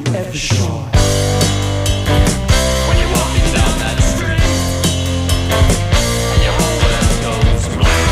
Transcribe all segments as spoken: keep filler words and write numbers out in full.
ever short. When you're walking down that street and your whole world goes blank.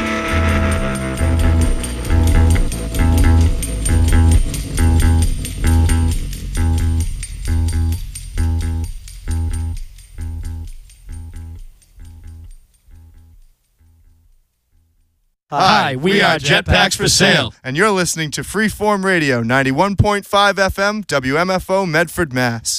Hi, we are Jetpacks for Sale, and you're listening to Freeform Radio, ninety-one point five F M, W M F O, Medford, Mass.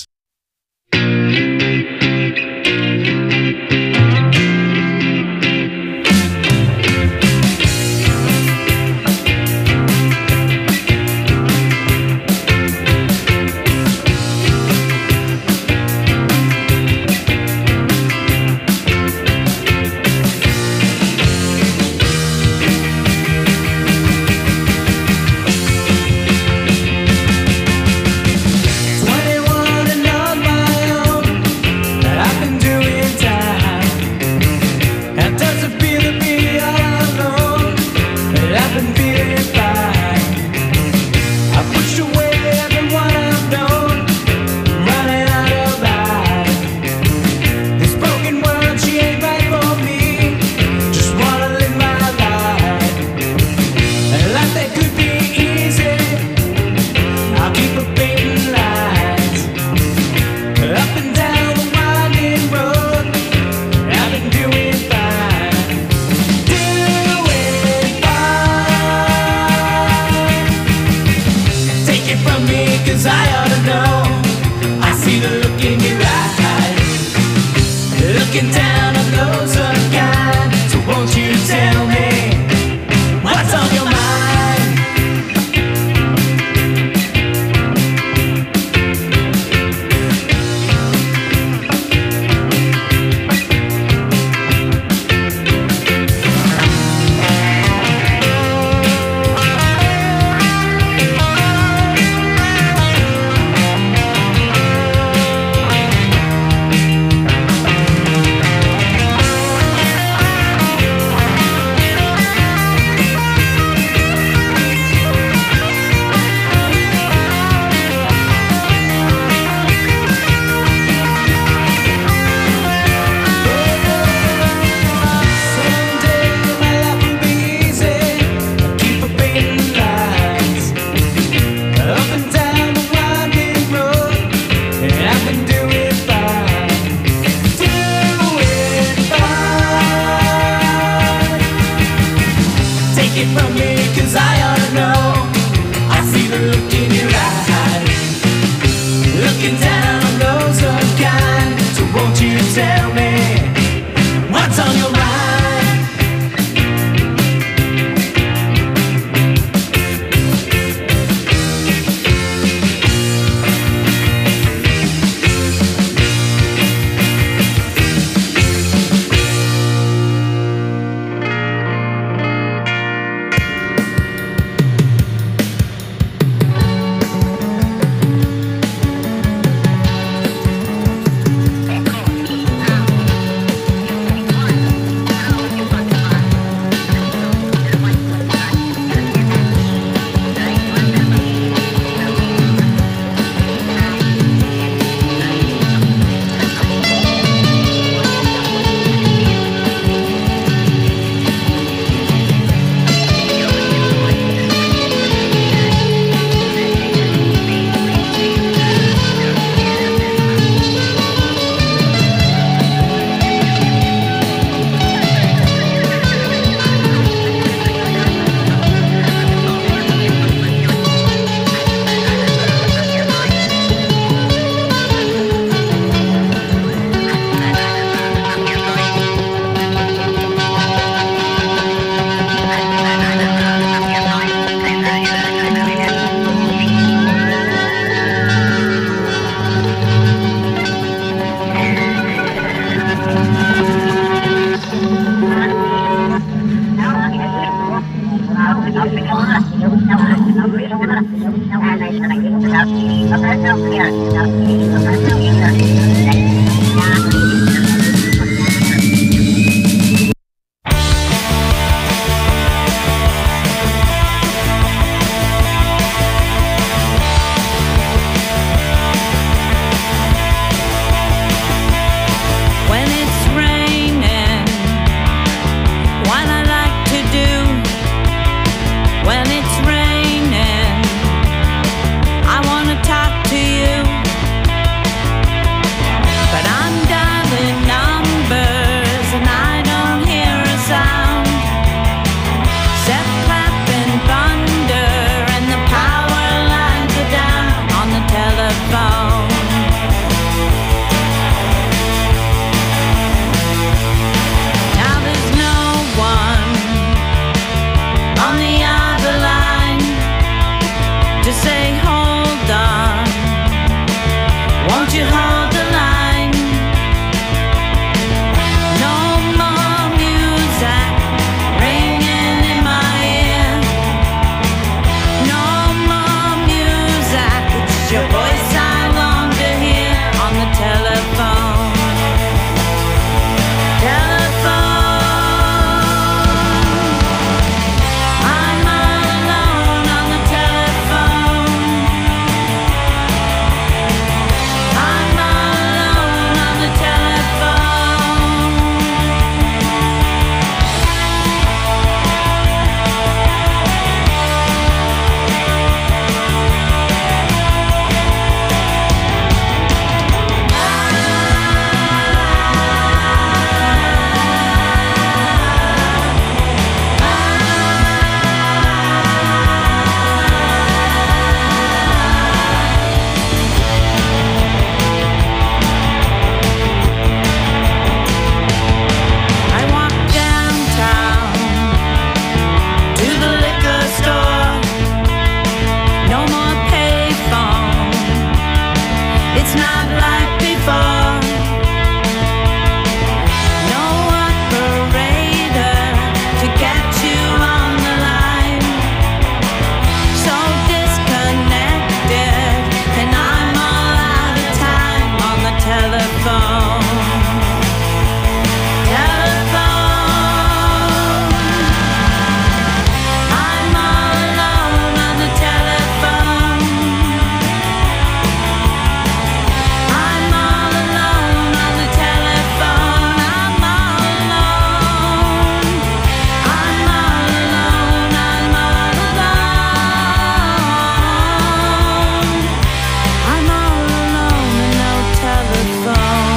it's not like before. No operator to get you on the line. So disconnected, and I'm all out of time on the telephone. Telephone. I'm all alone on the telephone. I'm all alone on the telephone. I'm all alone. I'm all alone. I'm all alone. I'm all alone and no telephone.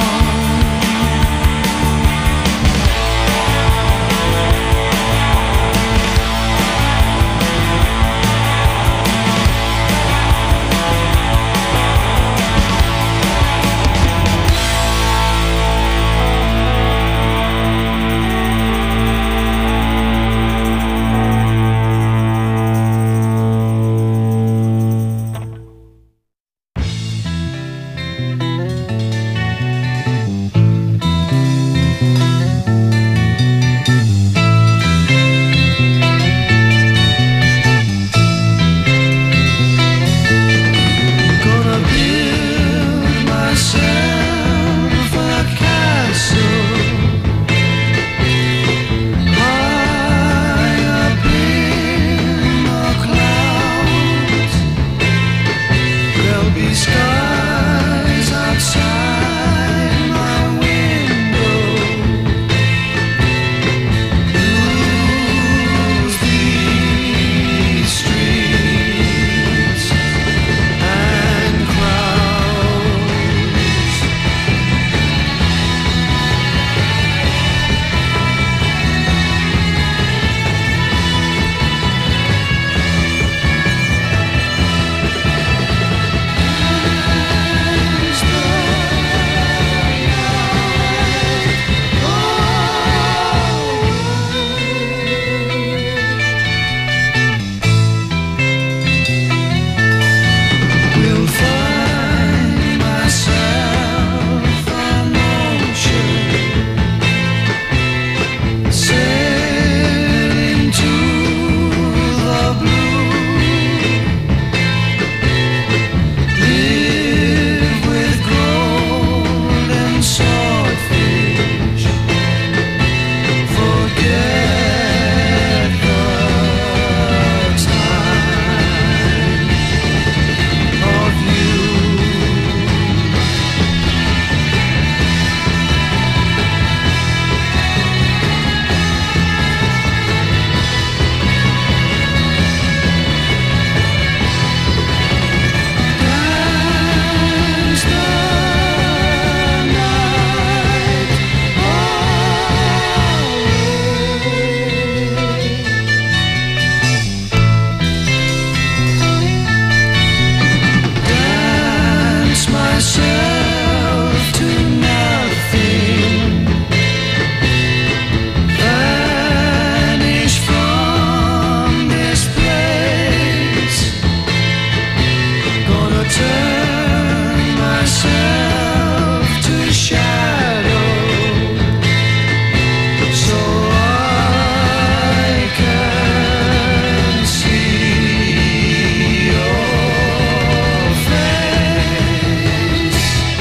Gonna build myself a castle high up in the clouds. There'll be skies outside my window. Lose these streets and crowds. As the will find myself on ocean, sailing to the blue. Live with gold and swordfish. Forget the time of you. Dance the night away. Dance myself to nothing. Vanish from this place. Gonna turn myself to shadow, so I can see your face.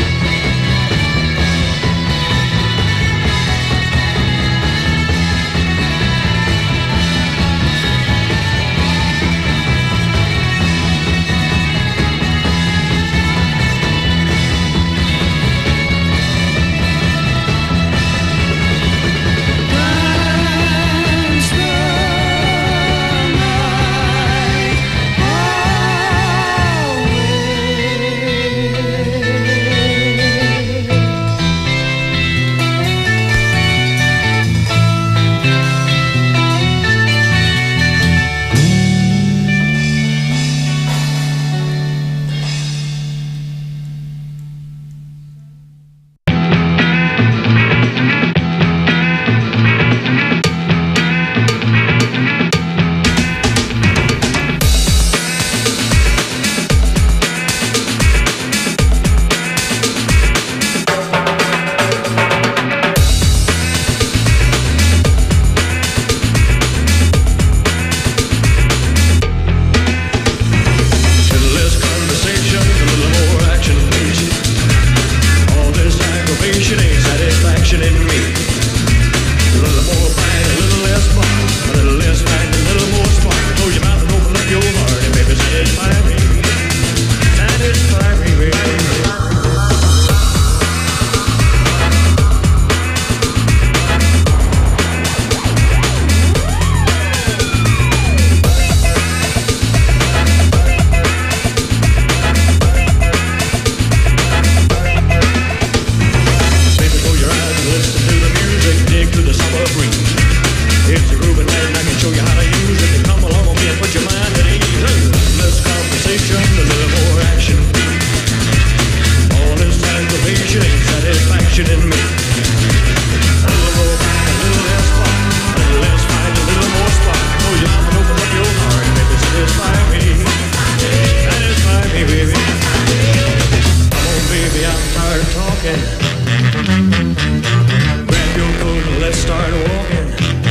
tired of talking. Grab your coat and let's start walking.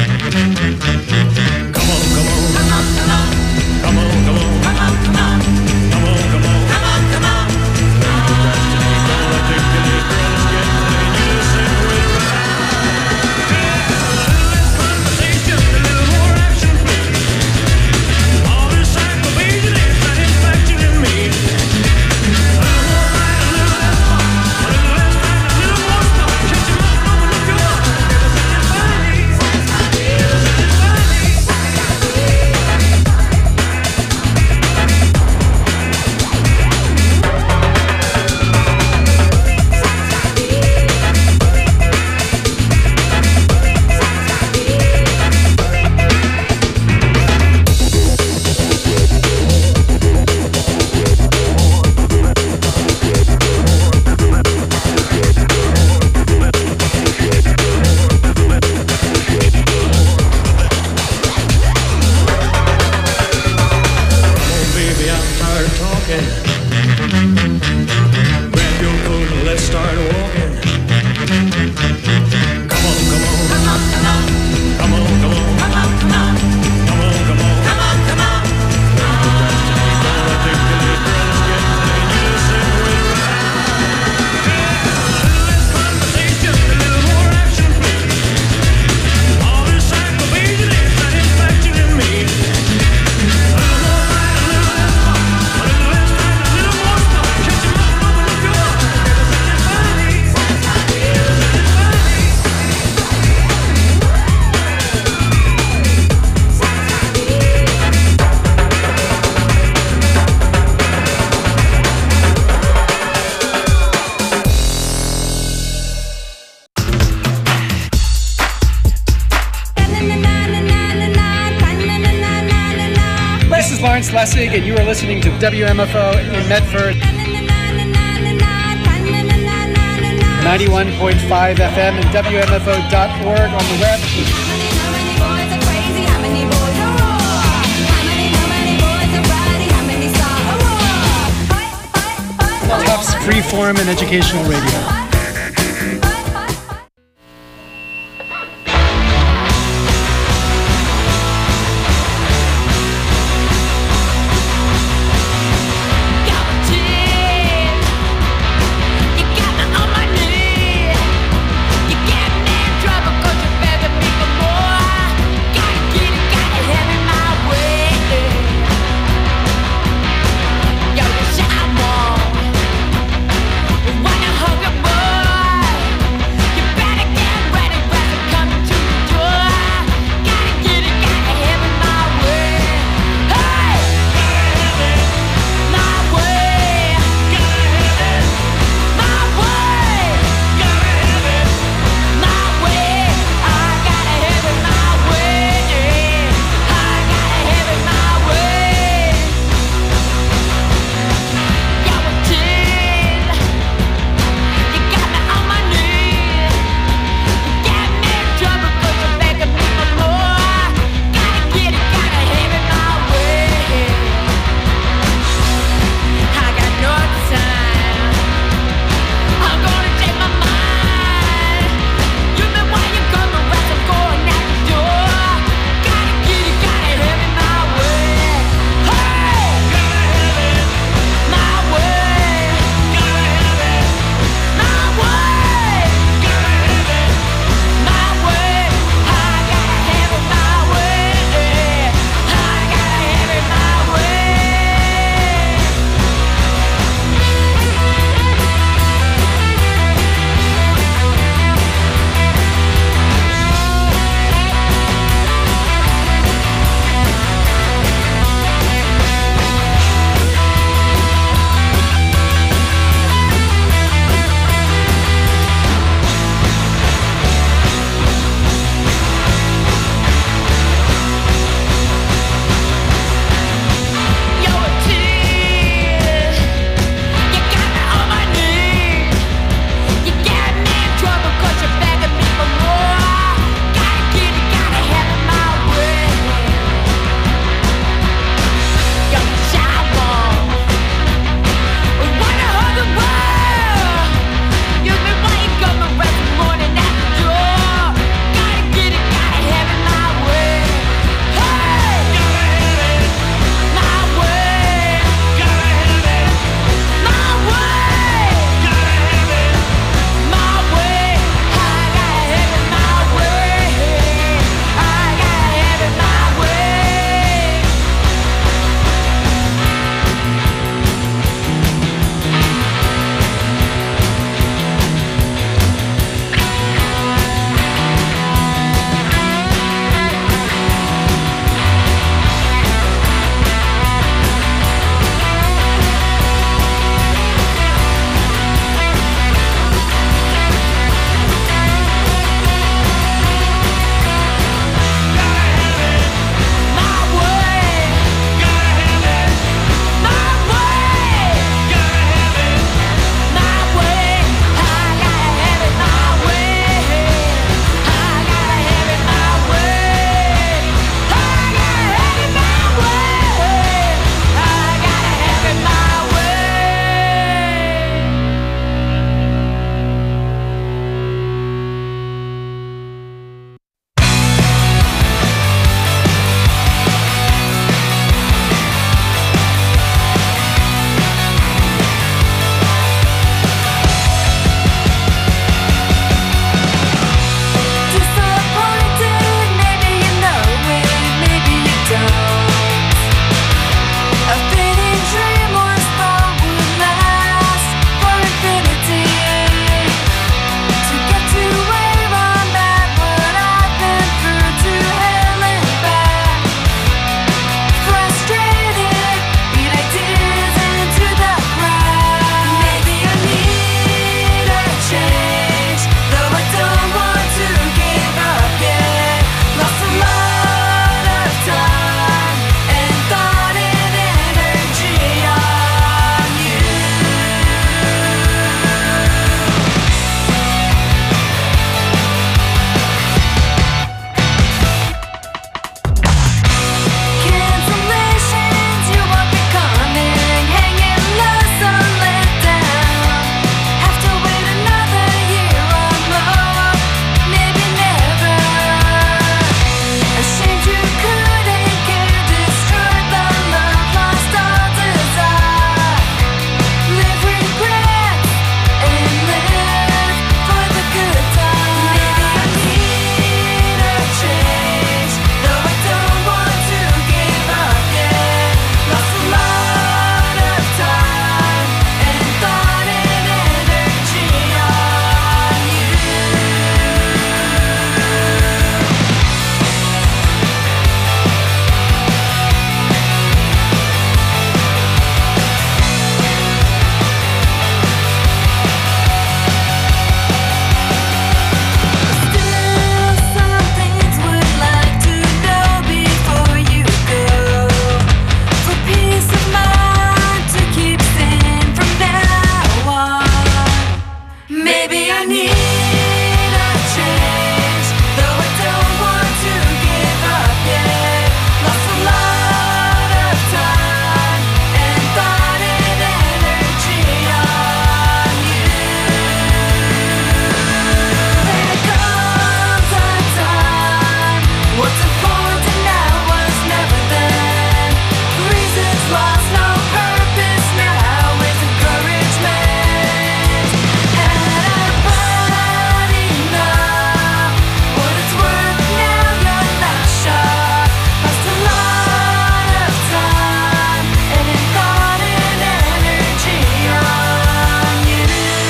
Come on, come on. Come on, come on. Come on, come on. Come on, come on. Come on, come on. Come on, come on. Don't procrastinate, don't articulate, girls get played. You just say wait around. Yeah, a little less conversation, a little more action, please. All this aggravation is an infection in me. A little more right, a little less fun. A little less time, a little more stuff. Shut your mouth, open up your heart. Never satisfy me. Never satisfy me. Baby, I'm tired of talking. Grab your coat and let's start walking. Come on, come on. Come on, come on. Come on, come on. Come on, come on. Come on, come on. Come on, come on. Don't procrastinate, don't articulate, girls get played. You just say wait around. Yeah, a little less conversation, a little more action, please. All this aggravation is an infection in me. A little more right, a little less fun. A little less time, a little more stuff. Shut your mouth, open up your heart. Never satisfy me. Never satisfy me. This is Lawrence Lessig, and you are listening to W M F O in Medford, ninety-one point five F M and W M F O dot org on the web. Tufts Freeform and Educational Radio. Wanna hug a boy? I need a change, though I don't want to give up yet. Lost a lot of time and thought and energy on you. There comes a time, what's important now was never then. Reasons lost, no purpose now is encouragement. And our body now, what it's worth now you're not sure. Lost a lot of time and in thought and energy on you.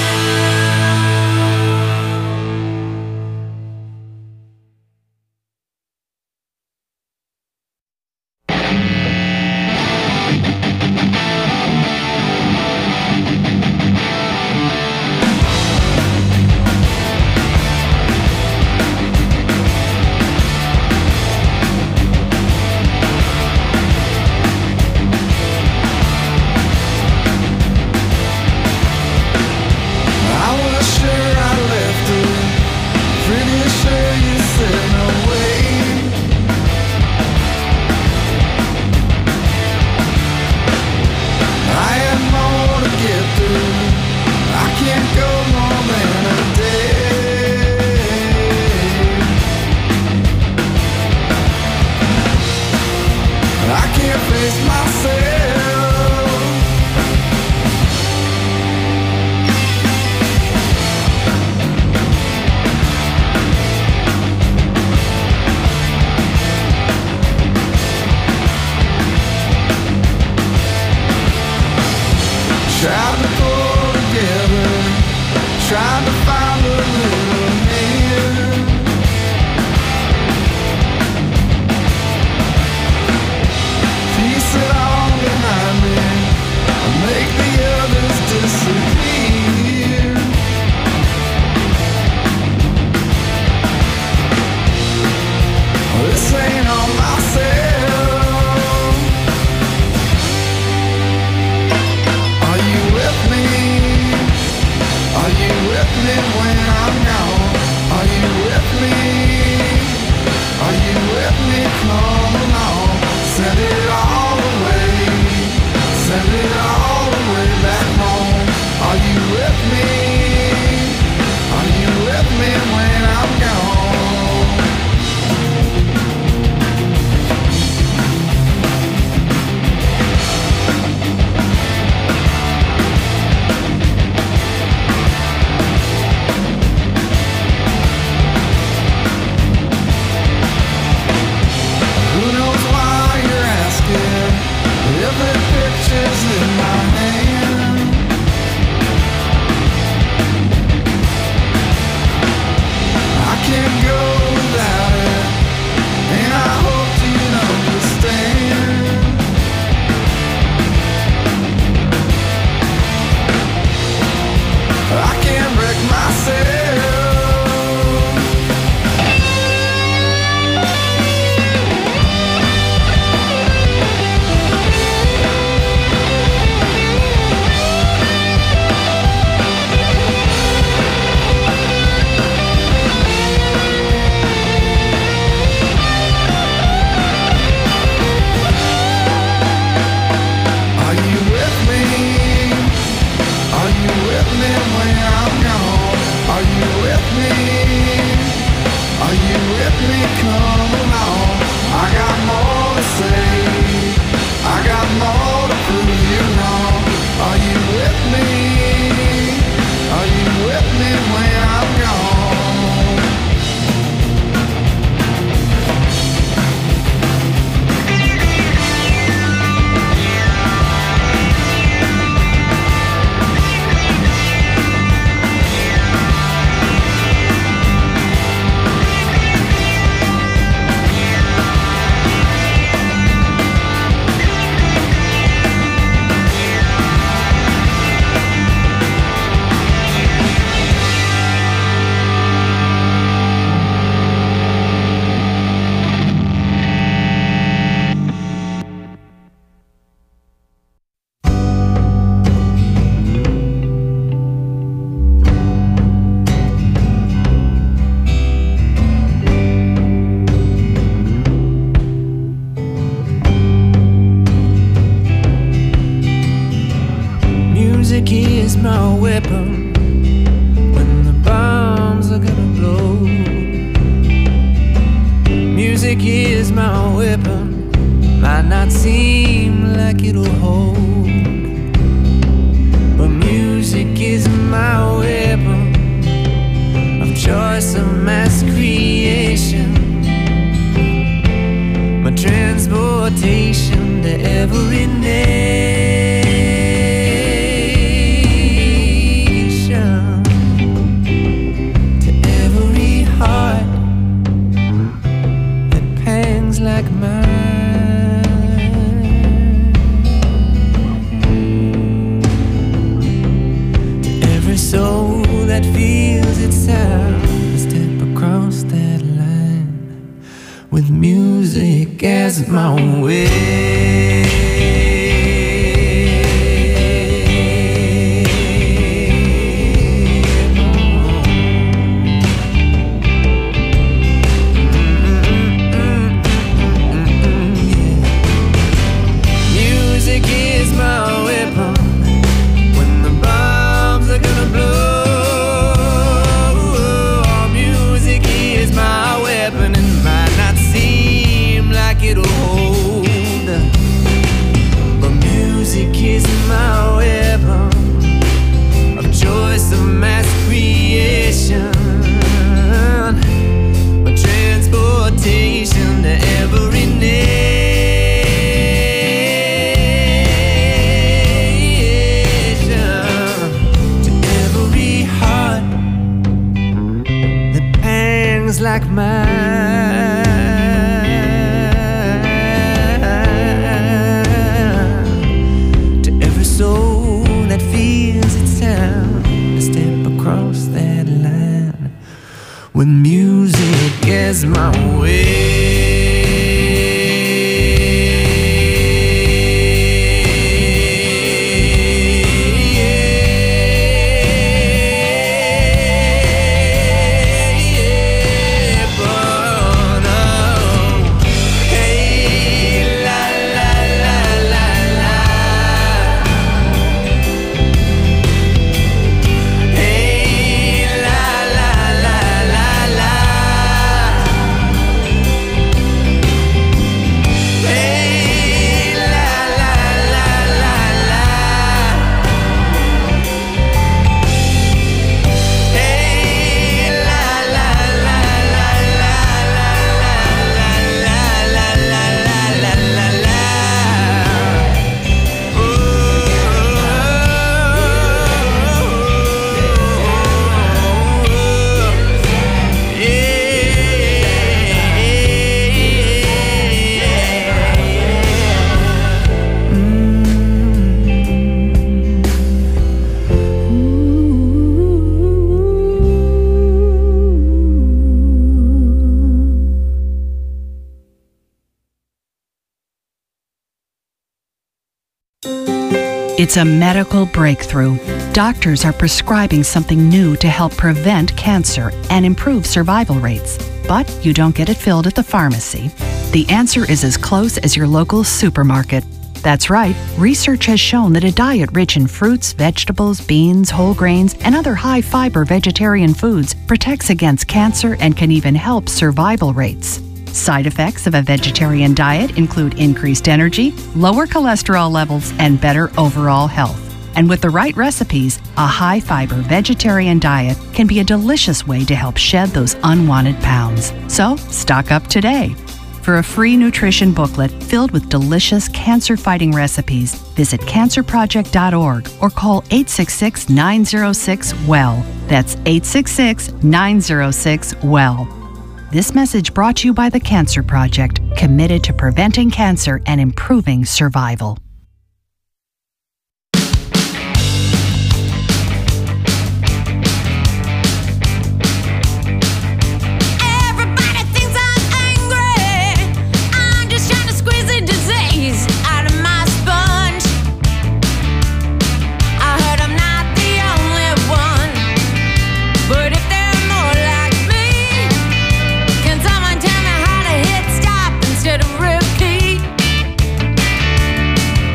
I was sure I left her, pretty sure you said no way. I had more to get through, I can't go more than a day. I can't face myself. Tried to pull together, tried to find a little hand. Piece it all behind me, make the others disappear. This ain't on myself. Are you with me? Are you with me when I'm gone? Are you with me? Are you with me? Come along. Send it all away. Send it all the way back home. Are you with me? Are you with me when I'm gone? Who knows why you're asking? Every picture's in my hand. I can't go without it, and I hope you'd understand. I can't break myself. Are you with me? Are you with me when I'm gone? Music is my weapon, might not seem like it'll hold, but music is my weapon of choice, of mass creation, my transportation to every nation, to every heart that pangs like mine. Soul that feels its sound, step across that line with music as my way. Music is my weapon. It'll hold, but music is my weapon of choice, of mass creation, my transportation to every nation, to every heart that pangs like mine. Soul that feels its sound, to step across that line with music as my way. It's a medical breakthrough. Doctors are prescribing something new to help prevent cancer and improve survival rates. But you don't get it filled at the pharmacy. The answer is as close as your local supermarket. That's right, research has shown that a diet rich in fruits, vegetables, beans, whole grains, and other high-fiber vegetarian foods protects against cancer and can even help survival rates. Side effects of a vegetarian diet include increased energy, lower cholesterol levels, and better overall health. And with the right recipes, a high-fiber vegetarian diet can be a delicious way to help shed those unwanted pounds. So, stock up today. For a free nutrition booklet filled with delicious cancer-fighting recipes, visit cancer project dot org or call eight six six, nine zero six, W E L L. That's eight six six, nine zero six, W E L L. This message brought to you by the Cancer Project, committed to preventing cancer and improving survival. Everybody thinks I'm angry. I'm just trying to squeeze the disease out of my sponge. I heard I'm not the only one, but if they're more like me, can someone tell me how to hit stop instead of repeat?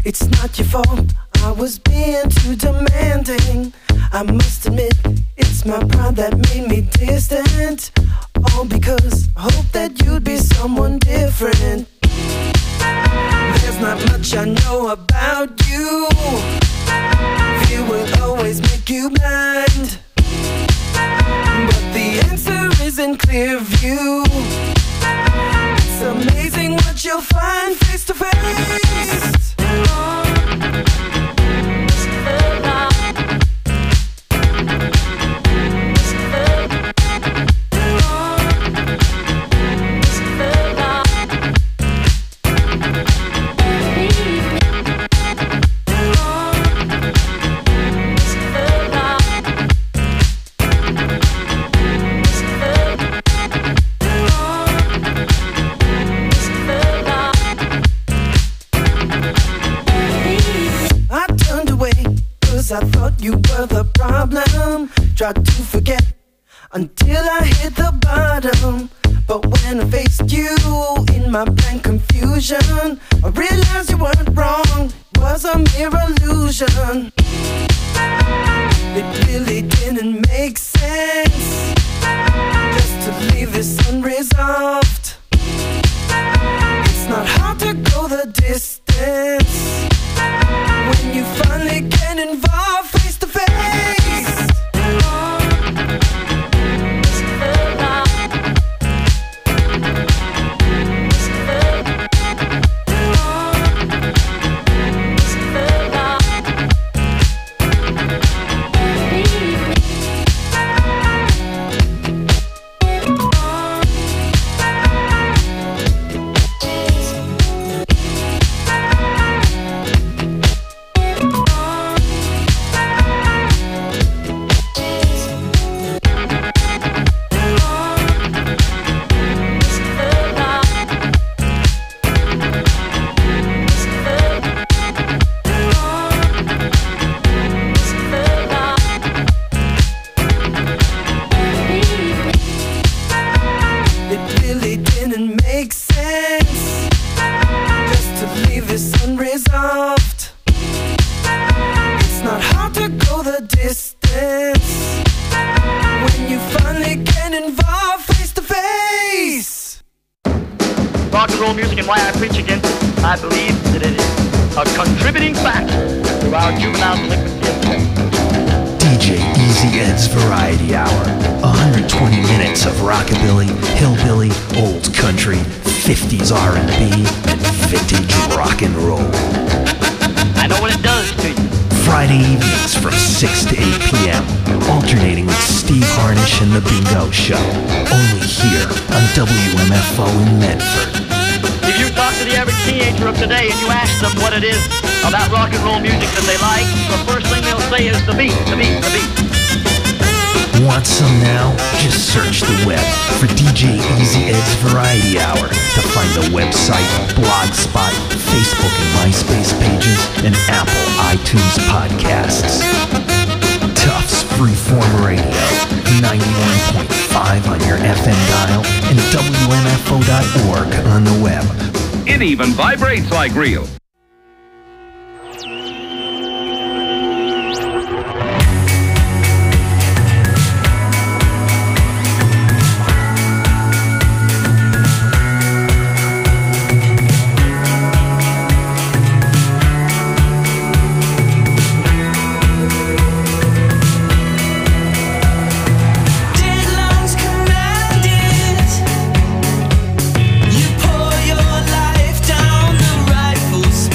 It's not your fault, I was being too demanding. I must admit, it's my pride that made me distant. All because I hope that you'd be someone different. There's not much I know about you. Fear will always make you blind. But the answer is in clear view. It's amazing what you'll find face to face. I thought you were the problem. Tried to forget until I hit the bottom. But when I faced you in my blank confusion, I realized you weren't wrong, it was a mere illusion. It really didn't make sense just to leave this unresolved. It's not hard to go the distance when you finally get involved face to face. fifties R and B, and vintage rock and roll. I know what it does to you. Friday evenings from six to eight p.m. Alternating with Steve Harnish and The Bingo Show. Only here on W M F O in Medford. If you talk to the average teenager of today and you ask them what it is about rock and roll music that they like, the first thing they'll say is the beat, the beat, the beat. Want some now? Just search the web for D J Easy Ed's Variety Hour to find the website, Blogspot, Facebook and MySpace pages, and Apple iTunes podcasts. Tufts Freeform Radio, ninety-one point five on your F M dial, and W M F O dot org on the web. It even vibrates like real. Pour your life down the rifle.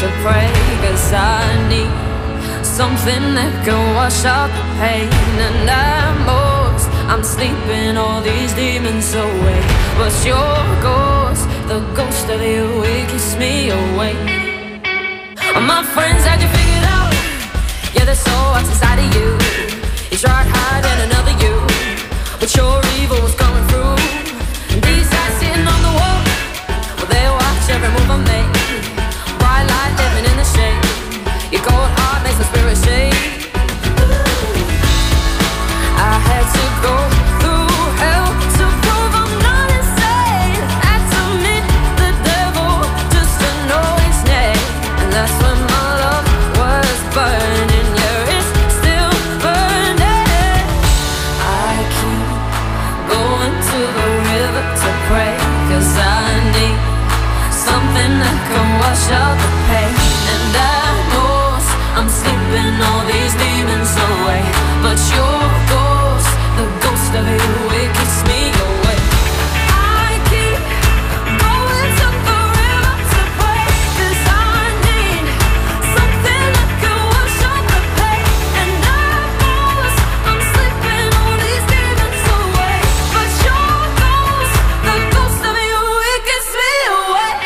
to pray, 'cause I need something that can wash out the pain. And at most, I'm sleeping all these demons away. But your ghost, the ghost of you, it keeps me awake. My friends had you figured out. Yeah, there's so what's inside of you. You tried hiding another you, but your evil was coming through. And these eyes sitting on the wall, well, they watch every move I make. Bright light living in the shade. Your cold heart makes my spirit shake. I had to go through hell to prove I'm not insane. Had to meet the devil just to know his name. And that's when my love was burning. Yeah, it's still burning. I keep going to the river to pray, 'cause I need something that can wash out the pain. And I know I'm sleeping all these demons away. But your ghost, the ghost of you, it keeps me awake. I keep going to the river to pray, 'cause I need something that can wash out the pain. And I know I'm sleeping all these demons away. But your ghost, the ghost of you, it keeps me awake.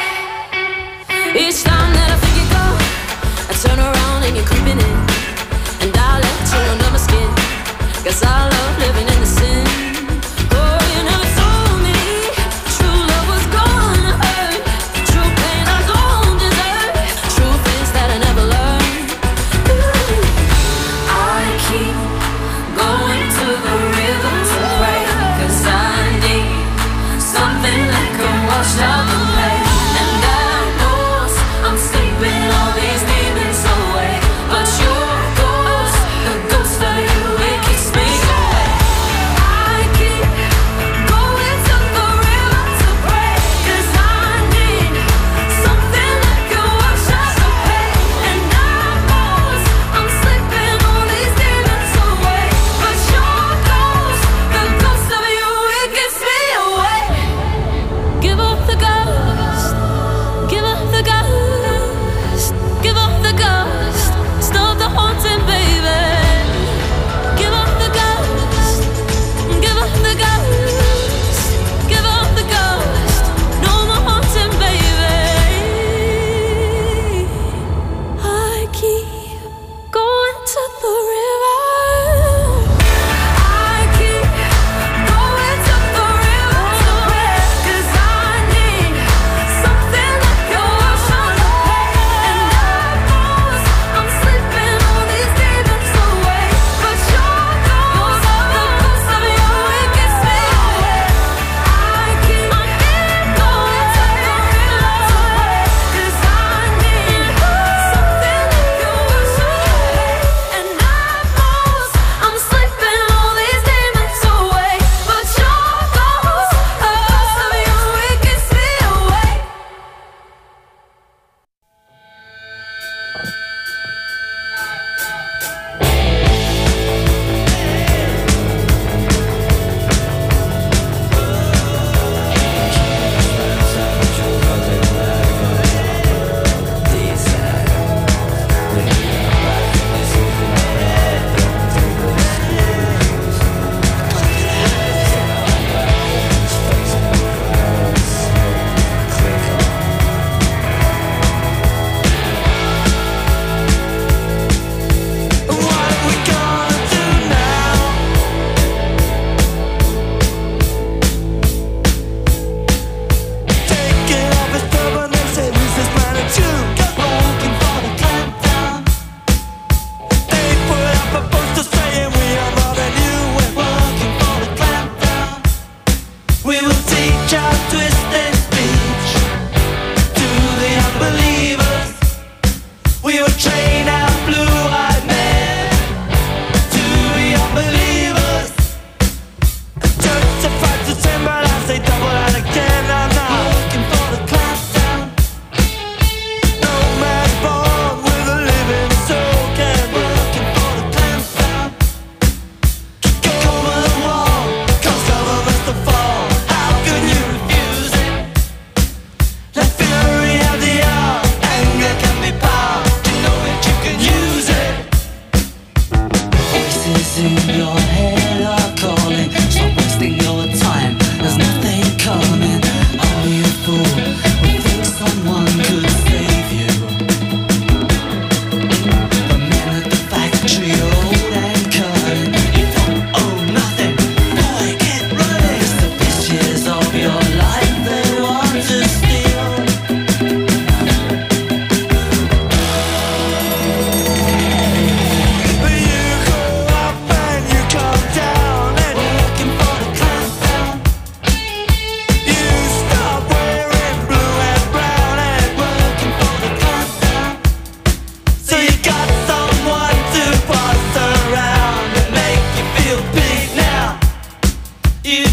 Each time that I think you go, I turn around and you're creeping in. And I let you under my skin, 'cause I love living in the sin. Oh, you never told me true love was gonna hurt. True pain I don't deserve. Truth is that I never learned. Ooh. I keep going to the river to pray, 'cause I need something that can wash out the pain. And I know I'm sleeping all these demons away. But your ghost, the ghost of you, it keeps me awake. I keep going to the river to pray, 'cause I need something that can wash out the pain. And I know I'm sleeping all these demons away. But your ghost, the ghost of you, it keeps me awake. Give up the ghost, give up the ghost, give up the ghost, stop the haunting, baby. Give up the ghost, give up the ghost, give up the ghost, no more haunting, baby. I keep going to the river. I keep going to the river to pray, 'cause I need something that can wash out the pain. And I know I'm sleeping all these demons away. But your ghost, the ghost of you, it keeps me awake. I keep going to the river to pray, 'cause I need something that can wash out the pain. And I know I'm sleeping all these demons away. But your ghost, the ghost of you, it keeps me awake. What we gonna do now? Taking off his turban and say, "Who's this man at you?" Looking for the clampdown. They put up a poster saying we are more than you. We're working for the clampdown. We will teach our twisted speech to the unbelievers. We will train our blue-eyed men to be unbelievers. Justified to sin, but I say double and again. I'm not looking for the clampdown. No man born with a living soul can be looking for the clampdown. Go over the wall, 'cause government's the fall. How can you refuse it? Let fury have the hour, anger can be power.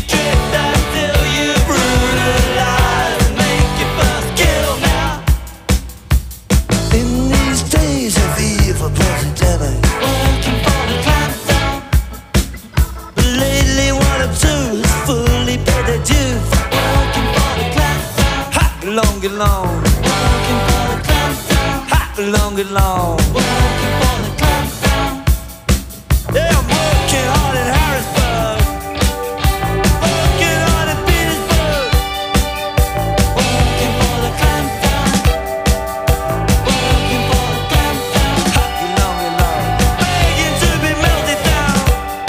Long and long, working for the clampdown. Hot long and long, working for the clampdown. Yeah, I'm working hard in Harrisburg, working hard in Petersburg, working for the clampdown, working for the clampdown. Hot long and long, begging to be melted down.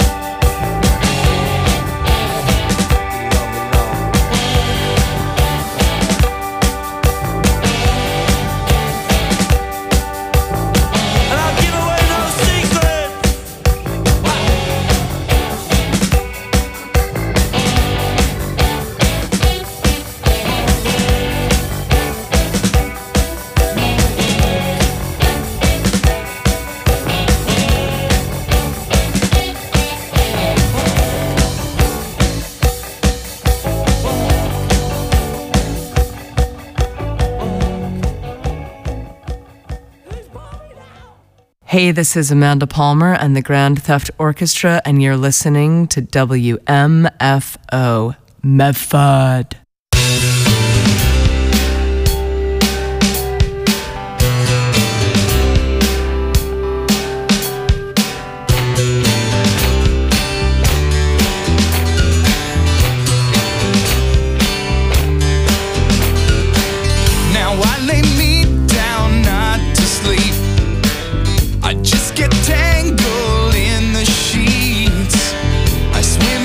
Long and long. Hey, this is Amanda Palmer and the Grand Theft Orchestra, and you're listening to W M F O Medford.